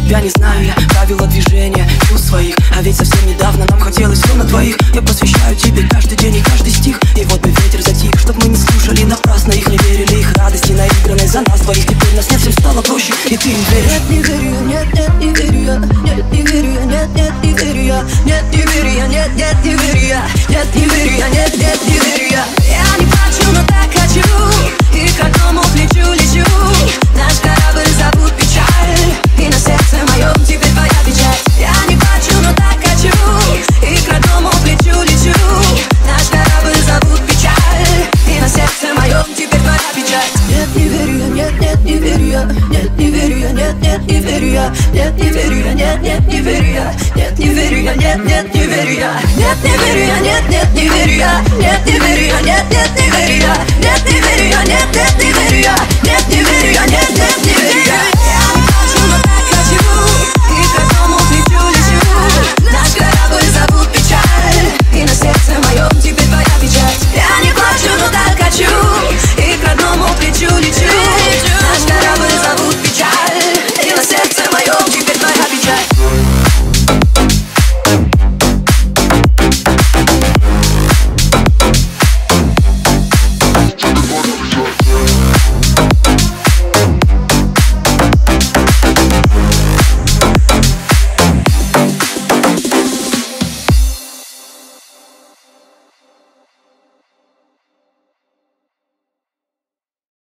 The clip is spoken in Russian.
тебя не знаю я правила движения чувств своих, а ведь совсем недавно нам хотелось все на двоих. Я посвящаю тебе каждый день и каждый стих. И вот бы ветер затих, чтоб мы не слушали напрасно их, не верили их радости, наигранной за нас двоих. Теперь нас нет, всем стало проще, и ты им веришь. Нет, не верю я, нет, нет, не верю я. Нет, не верю я, нет, нет, не верю я. Нет, не верю я, нет, нет, не верю я. Нет, не верю я, нет, нет, не верю я. Я не плачу, но так хочу, и к одному плечу лечу. Наш корабль зовут печаль, и на сердце моем теперь твоя печать. Я не плачу, но так хочу, и к родному плечу лечу. Наш корабль зовут печаль, и на сердце моем теперь твоя печать. Нет, не верю я, нет, нет, не верю я. Нет, не верю я, нет, нет, не верю я. Нет, не верю я, нет, нет, не верю я. Нет, не верю я, нет, нет, не верю я. Нет, не верю я, нет, нет, не верю я. Нет, не верю я, нет, нет, не верю я. Нет, не верю я, нет, нет.